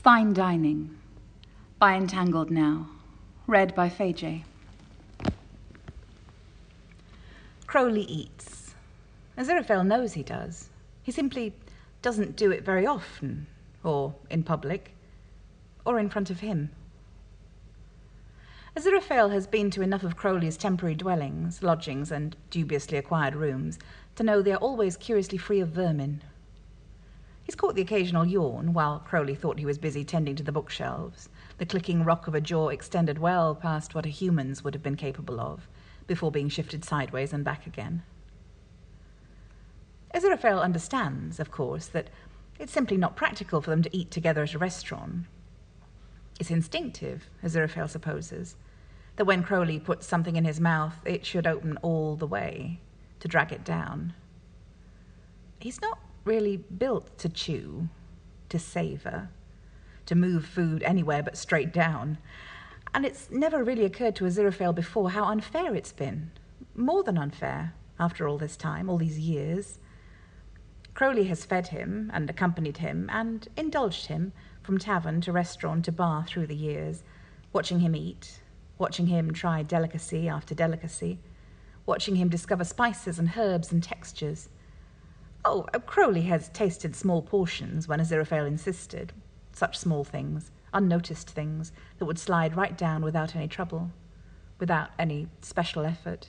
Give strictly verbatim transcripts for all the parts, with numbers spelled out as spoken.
Fine Dining by Entangled Now, read by Fay J. Crowley eats. Aziraphale knows he does. He simply doesn't do it very often, or in public, or in front of him. Aziraphale has been to enough of Crowley's temporary dwellings, lodgings, and dubiously acquired rooms to know they are always curiously free of vermin. He's caught the occasional yawn while Crowley thought he was busy tending to the bookshelves, the clicking rock of a jaw extended well past what a human's would have been capable of, before being shifted sideways and back again. Aziraphale understands, of course, that it's simply not practical for them to eat together at a restaurant. It's instinctive, Aziraphale supposes, that when Crowley puts something in his mouth, it should open all the way, to drag it down. He's not really built to chew, to savour, to move food anywhere but straight down. And it's never really occurred to Aziraphale before how unfair it's been. More than unfair, after all this time, all these years. Crowley has fed him and accompanied him and indulged him from tavern to restaurant to bar through the years, watching him eat, watching him try delicacy after delicacy, watching him discover spices and herbs and textures. Oh, Crowley has tasted small portions when Aziraphale insisted, such small things, unnoticed things, that would slide right down without any trouble, without any special effort.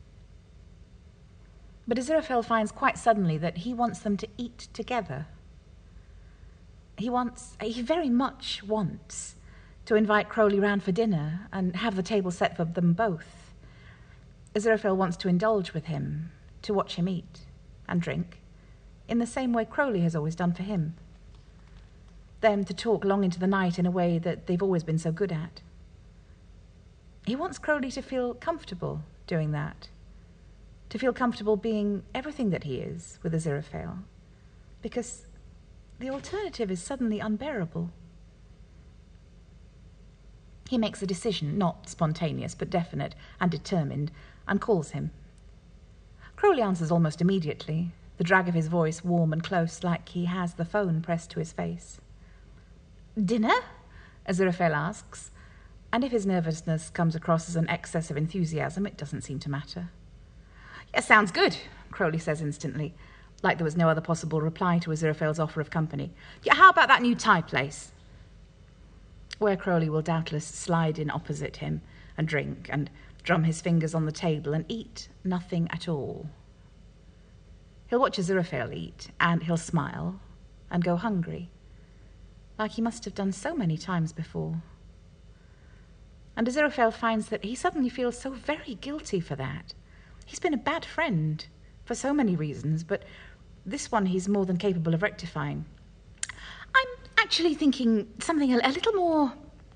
But Aziraphale finds quite suddenly that he wants them to eat together. He wants, he very much wants, to invite Crowley round for dinner and have the table set for them both. Aziraphale wants to indulge with him, to watch him eat and drink, in the same way Crowley has always done for him. Them to talk long into the night in a way that they've always been so good at. He wants Crowley to feel comfortable doing that, to feel comfortable being everything that he is with Aziraphale, because the alternative is suddenly unbearable. He makes a decision, not spontaneous, but definite and determined, and calls him. Crowley answers almost immediately, the drag of his voice warm and close, like he has the phone pressed to his face. "Dinner?" Aziraphale asks, and if his nervousness comes across as an excess of enthusiasm, it doesn't seem to matter. "Yes, sounds good," Crowley says instantly, like there was no other possible reply to Aziraphale's offer of company. "Yeah, how about that new Thai place?" Where Crowley will doubtless slide in opposite him and drink and drum his fingers on the table and eat nothing at all. He'll watch Aziraphale eat, and he'll smile and go hungry, like he must have done so many times before. And Aziraphale finds that he suddenly feels so very guilty for that. He's been a bad friend for so many reasons, but this one he's more than capable of rectifying. "I'm actually thinking something a, a little more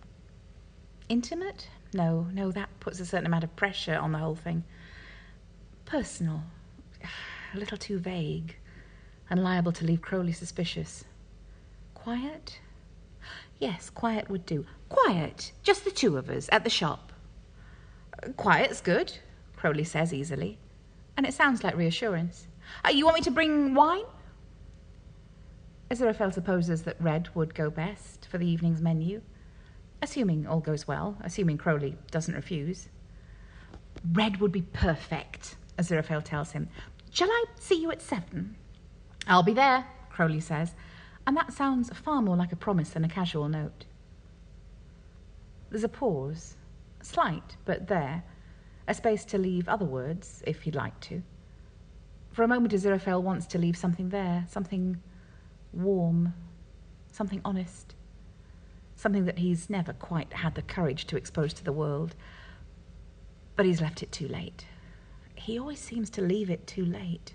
intimate? No, no, that puts a certain amount of pressure on the whole thing. Personal. A little too vague and liable to leave Crowley suspicious. Quiet? Yes, quiet would do. Quiet, just the two of us at the shop." "Quiet's good," Crowley says easily, and it sounds like reassurance. Uh, "you want me to bring wine?" Aziraphale supposes that red would go best for the evening's menu, assuming all goes well, assuming Crowley doesn't refuse. "Red would be perfect," Aziraphale tells him. "Shall I see you at seven?" "I'll be there," Crowley says, and that sounds far more like a promise than a casual note. There's a pause, slight, but there, a space to leave other words, if he'd like to. For a moment, Aziraphale wants to leave something there, something warm, something honest, something that he's never quite had the courage to expose to the world. But he's left it too late. He always seems to leave it too late.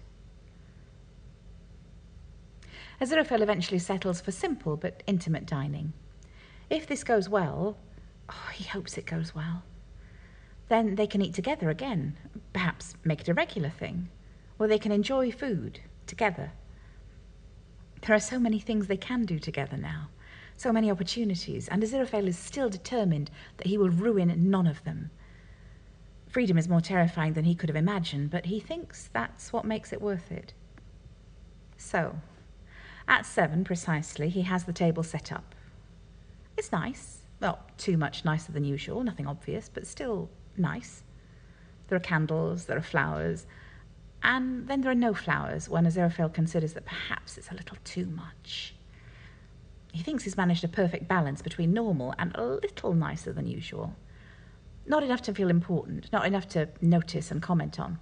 Aziraphale eventually settles for simple but intimate dining. If this goes well, oh, he hopes it goes well, then they can eat together again, perhaps make it a regular thing, or they can enjoy food together. There are so many things they can do together now, so many opportunities, and Aziraphale is still determined that he will ruin none of them. Freedom is more terrifying than he could have imagined, but he thinks that's what makes it worth it. So, at seven precisely, he has the table set up. It's nice. Not too much nicer than usual, nothing obvious, but still nice. There are candles, there are flowers, and then there are no flowers when Aziraphale considers that perhaps it's a little too much. He thinks he's managed a perfect balance between normal and a little nicer than usual. Not enough to feel important, not enough to notice and comment on.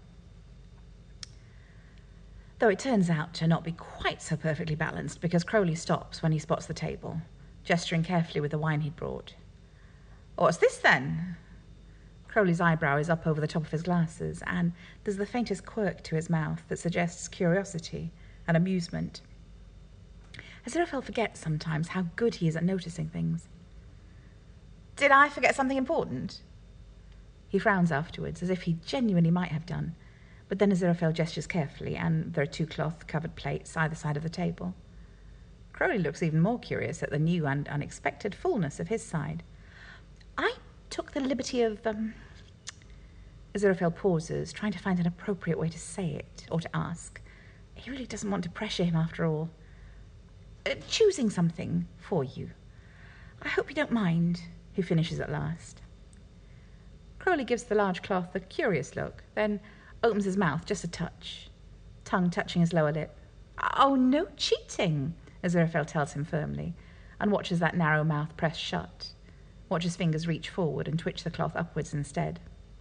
Though it turns out to not be quite so perfectly balanced because Crowley stops when he spots the table, gesturing carefully with the wine he'd brought. "What's this, then?" Crowley's eyebrow is up over the top of his glasses, and there's the faintest quirk to his mouth that suggests curiosity and amusement. Aziraphale forgets sometimes how good he is at noticing things. "Did I forget something important?" He frowns afterwards, as if he genuinely might have done, but then Aziraphale gestures carefully, and there are two cloth-covered plates either side of the table. Crowley looks even more curious at the new and unexpected fullness of his side. "I took the liberty of..." Um... Aziraphale pauses, trying to find an appropriate way to say it, or to ask. He really doesn't want to pressure him after all. Uh, choosing something for you. I hope you don't mind," he finishes at last. Crowley gives the large cloth a curious look, then opens his mouth just a touch, tongue touching his lower lip. "Oh, no cheating," Aziraphale tells him firmly, and watches that narrow mouth press shut, watch his fingers reach forward and twitch the cloth upwards instead.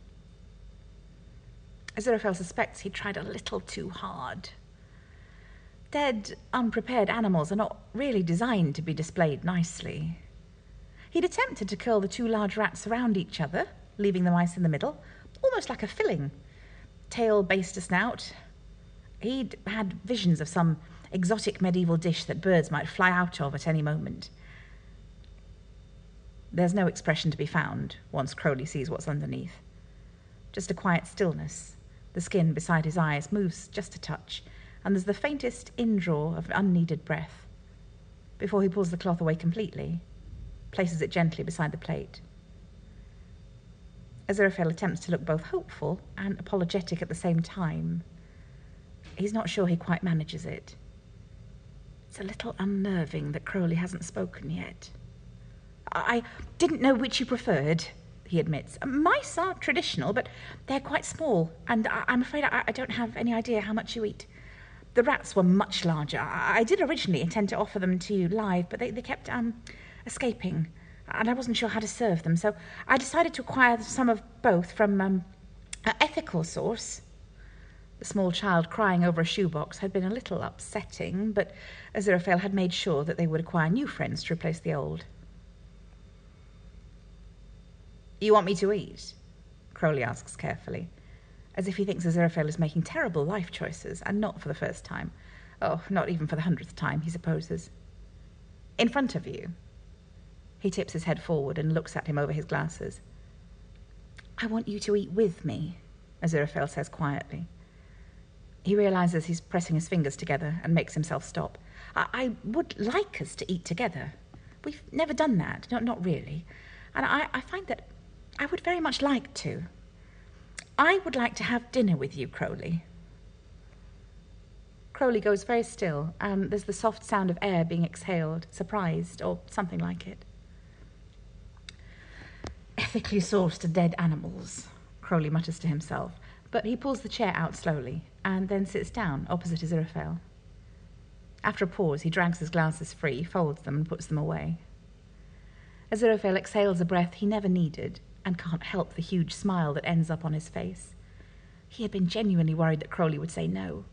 Aziraphale suspects he tried a little too hard. Dead, unprepared animals are not really designed to be displayed nicely. He'd attempted to curl the two large rats around each other, leaving the mice in the middle, almost like a filling. Tail base to snout. He'd had visions of some exotic medieval dish that birds might fly out of at any moment. There's no expression to be found once Crowley sees what's underneath. Just a quiet stillness. The skin beside his eyes moves just a touch, and there's the faintest indraw of unneeded breath, before he pulls the cloth away completely, places it gently beside the plate. Aziraphale attempts to look both hopeful and apologetic at the same time. He's not sure he quite manages it. It's a little unnerving that Crowley hasn't spoken yet. "I didn't know which you preferred," he admits. "Mice are traditional, but they're quite small, and I- I'm afraid I-, I don't have any idea how much you eat. The rats were much larger. I, I did originally intend to offer them to you live, but they, they kept um, escaping, and I wasn't sure how to serve them, so I decided to acquire some of both from um, an ethical source." The small child crying over a shoebox had been a little upsetting, but Aziraphale had made sure that they would acquire new friends to replace the old. "You want me to eat?" Crowley asks carefully, as if he thinks Aziraphale is making terrible life choices, and not for the first time. Oh, not even for the hundredth time, he supposes. "In front of you?" He tips his head forward and looks at him over his glasses. "I want you to eat with me," Aziraphale says quietly. He realizes he's pressing his fingers together and makes himself stop. I, I would like us to eat together. We've never done that, not, not really. And I, I find that I would very much like to. I would like to have dinner with you, Crowley." Crowley goes very still, and there's the soft sound of air being exhaled, surprised, or something like it. "Ethically sourced dead animals," Crowley mutters to himself, but he pulls the chair out slowly, and then sits down opposite Aziraphale. After a pause, he drags his glasses free, folds them, and puts them away. Aziraphale exhales a breath he never needed, and can't help the huge smile that ends up on his face. He had been genuinely worried that Crowley would say no.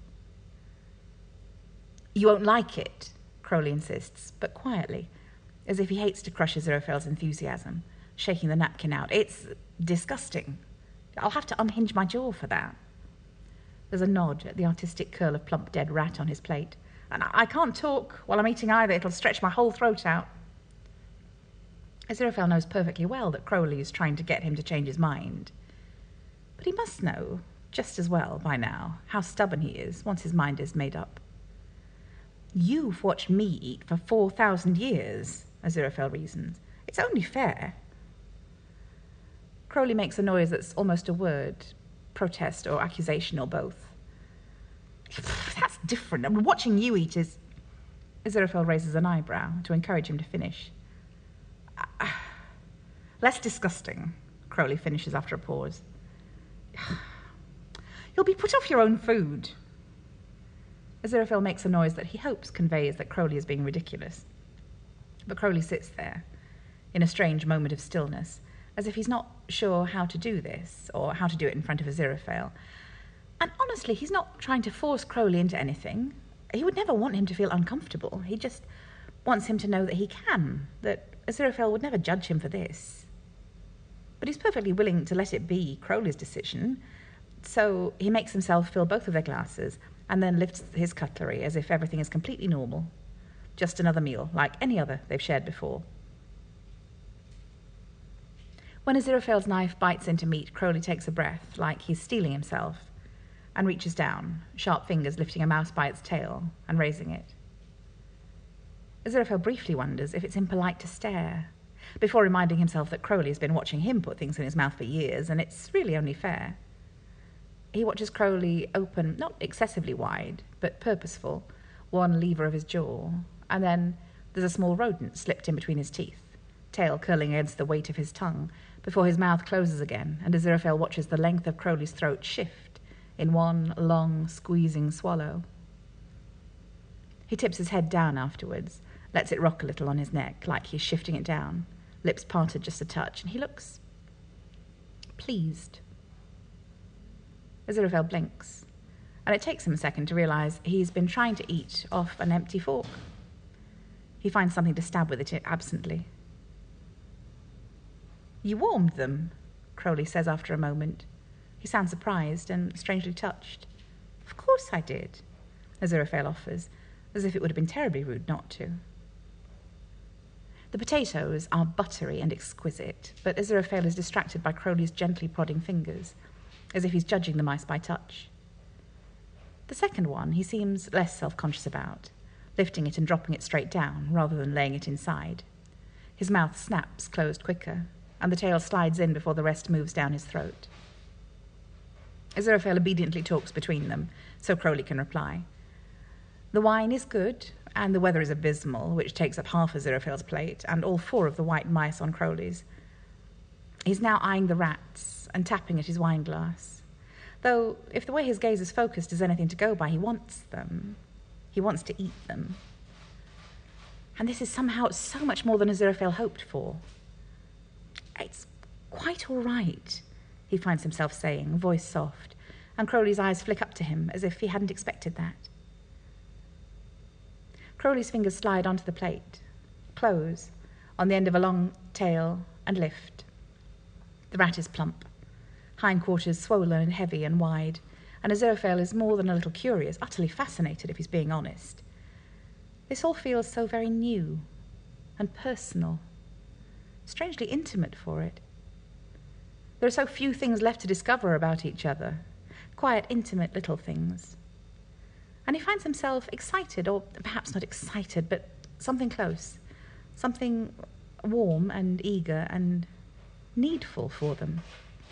"You won't like it," Crowley insists, but quietly, as if he hates to crush Aziraphale's enthusiasm, shaking the napkin out. "It's disgusting. I'll have to unhinge my jaw for that." There's a nod at the artistic curl of plump dead rat on his plate. "And I can't talk while I'm eating either. It'll stretch my whole throat out." Aziraphale knows perfectly well that Crowley is trying to get him to change his mind. But he must know, just as well by now, how stubborn he is once his mind is made up. "You've watched me eat for four thousand years, Aziraphale reasons. "It's only fair." Crowley makes a noise that's almost a word, protest or accusation or both. "That's different. I mean, watching you eat is..." Aziraphale raises an eyebrow to encourage him to finish. Less disgusting, Crowley finishes after a pause. You'll be put off your own food. Aziraphale makes a noise that he hopes conveys that Crowley is being ridiculous. But Crowley sits there, in a strange moment of stillness, as if he's not sure how to do this, or how to do it in front of Aziraphale. And honestly, he's not trying to force Crowley into anything. He would never want him to feel uncomfortable. He just wants him to know that he can, that Aziraphale would never judge him for this. But he's perfectly willing to let it be Crowley's decision, so he makes himself fill both of their glasses and then lifts his cutlery as if everything is completely normal. Just another meal, like any other they've shared before. When Aziraphale's knife bites into meat, Crowley takes a breath, like he's steeling himself, and reaches down, sharp fingers lifting a mouse by its tail and raising it. Aziraphale briefly wonders if it's impolite to stare, before reminding himself that Crowley has been watching him put things in his mouth for years, and it's really only fair. He watches Crowley open, not excessively wide, but purposeful, one lever of his jaw, and then there's a small rodent slipped in between his teeth, tail curling against the weight of his tongue, before his mouth closes again, and Aziraphale watches the length of Crowley's throat shift in one long, squeezing swallow. He tips his head down afterwards, lets it rock a little on his neck, like he's shifting it down, lips parted just a touch, and he looks pleased. Aziraphale blinks, and it takes him a second to realise he's been trying to eat off an empty fork. He finds something to stab with it absently. "You warmed them," Crowley says after a moment. He sounds surprised and strangely touched. "Of course I did," Aziraphale offers, as if it would have been terribly rude not to. The potatoes are buttery and exquisite, but Aziraphale is distracted by Crowley's gently prodding fingers, as if he's judging the mice by touch. The second one he seems less self-conscious about, lifting it and dropping it straight down, rather than laying it inside. His mouth snaps closed quicker, and the tail slides in before the rest moves down his throat. Aziraphale obediently talks between them, so Crowley can reply. The wine is good, and the weather is abysmal, which takes up half Aziraphale's plate, and all four of the white mice on Crowley's. He's now eyeing the rats and tapping at his wine glass, though if the way his gaze is focused is anything to go by, he wants them. He wants to eat them. And this is somehow so much more than Aziraphale hoped for. "It's quite all right," he finds himself saying, voice soft, and Crowley's eyes flick up to him as if he hadn't expected that. Crowley's fingers slide onto the plate, close, on the end of a long tail, and lift. The rat is plump, hindquarters swollen and heavy and wide, and Aziraphale is more than a little curious, utterly fascinated if he's being honest. This all feels so very new and personal, strangely intimate for it. There are so few things left to discover about each other, quiet, intimate little things. And he finds himself excited, or perhaps not excited, but something close, something warm and eager and needful for them.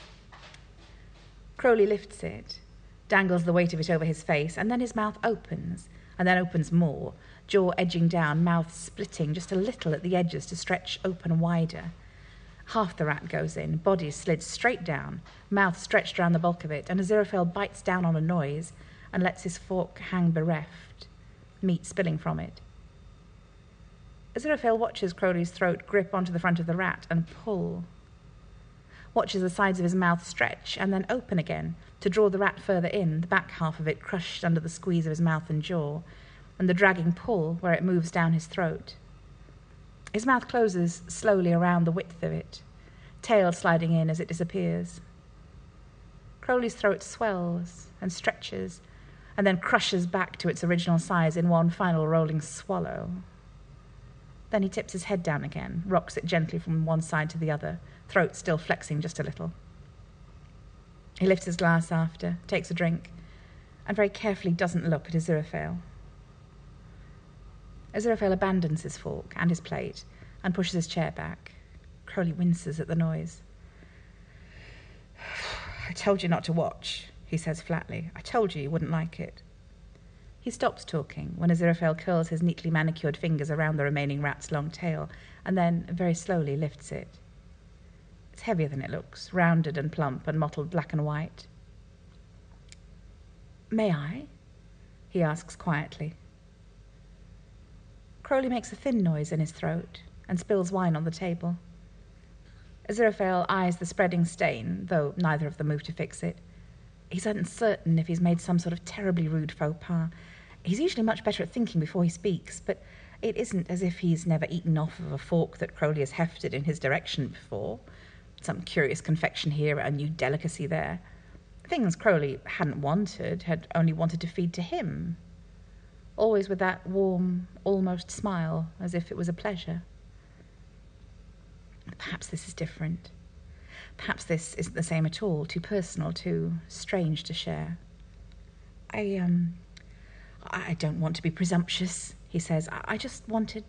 Crowley lifts it, dangles the weight of it over his face, and then his mouth opens, and then opens more, jaw edging down, mouth splitting just a little at the edges to stretch open wider. Half the rat goes in, body slid straight down, mouth stretched around the bulk of it, and Aziraphale bites down on a noise and lets his fork hang bereft, meat spilling from it. Aziraphale watches Crowley's throat grip onto the front of the rat and pull, watches the sides of his mouth stretch and then open again to draw the rat further in, the back half of it crushed under the squeeze of his mouth and jaw, and the dragging pull where it moves down his throat. His mouth closes slowly around the width of it, tail sliding in as it disappears. Crowley's throat swells and stretches, and then crushes back to its original size in one final rolling swallow. Then he tips his head down again, rocks it gently from one side to the other, throat still flexing just a little. He lifts his glass after, takes a drink, and very carefully doesn't look at Aziraphale. Aziraphale abandons his fork and his plate and pushes his chair back. Crowley winces at the noise. "I told you not to watch," he says flatly. "I told you you wouldn't like it." He He stops talking when Aziraphale curls his neatly manicured fingers around the remaining rat's long tail and then, very slowly, lifts it. It's heavier than it looks, rounded and plump and mottled black and white. "May I?" he asks quietly. Crowley makes a thin noise in his throat and spills wine on the table. Aziraphale eyes the spreading stain, though neither of them move to fix it. He's uncertain if he's made some sort of terribly rude faux pas. He's usually much better at thinking before he speaks, but it isn't as if he's never eaten off of a fork that Crowley has hefted in his direction before. Some curious confection here, a new delicacy there. Things Crowley hadn't wanted, had only wanted to feed to him. Always with that warm, almost smile, as if it was a pleasure. Perhaps this is different. Perhaps this isn't the same at all, too personal, too strange to share. I, um, I don't want to be presumptuous, he says. I, I just wanted...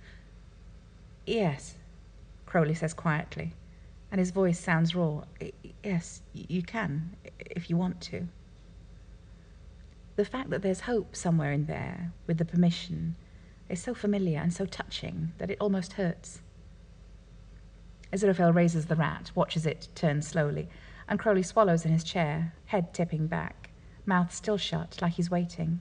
Yes, Crowley says quietly, and his voice sounds raw. Yes, you can, if you want to. The fact that there's hope somewhere in there, with the permission, is so familiar and so touching that it almost hurts. Aziraphale raises the rat, watches it turn slowly, and Crowley swallows in his chair, head tipping back, mouth still shut, like he's waiting.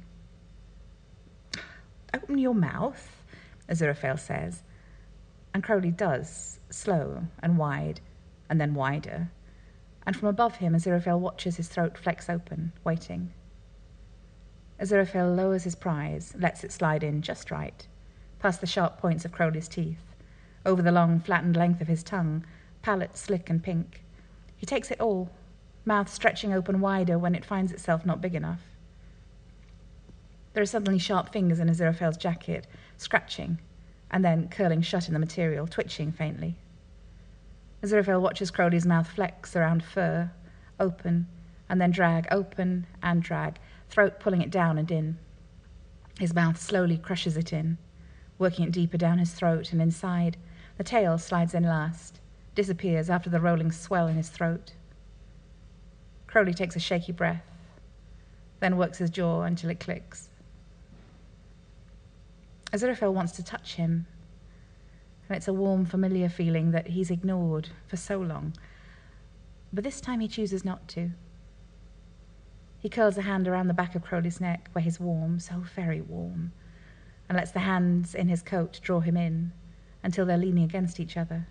"Open your mouth," Aziraphale says, and Crowley does, slow and wide, and then wider, and from above him Aziraphale watches his throat flex open, waiting. Aziraphale lowers his prize, lets it slide in just right, past the sharp points of Crowley's teeth, over the long, flattened length of his tongue, palate slick and pink. He takes it all, mouth stretching open wider when it finds itself not big enough. There are suddenly sharp fingers in Aziraphale's jacket, scratching, and then curling shut in the material, twitching faintly. Aziraphale watches Crowley's mouth flex around fur, open, and then drag, open and drag, throat pulling it down and in. His mouth slowly crushes it in, working it deeper down his throat and inside. The tail slides in last, disappears after the rolling swell in his throat. Crowley takes a shaky breath, then works his jaw until it clicks. Aziraphale wants to touch him, and it's a warm, familiar feeling that he's ignored for so long. But this time he chooses not to. He curls a hand around the back of Crowley's neck, where he's warm, so very warm, and lets the hands in his coat draw him in, until they're leaning against each other.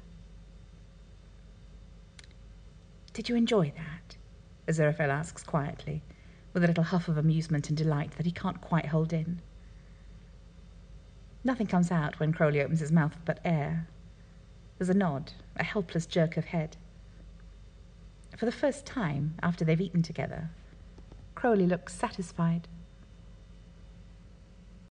"Did you enjoy that?" Aziraphale asks quietly, with a little huff of amusement and delight that he can't quite hold in. Nothing comes out when Crowley opens his mouth but air. There's a nod, a helpless jerk of head. For the first time, after they've eaten together, Crowley looks satisfied.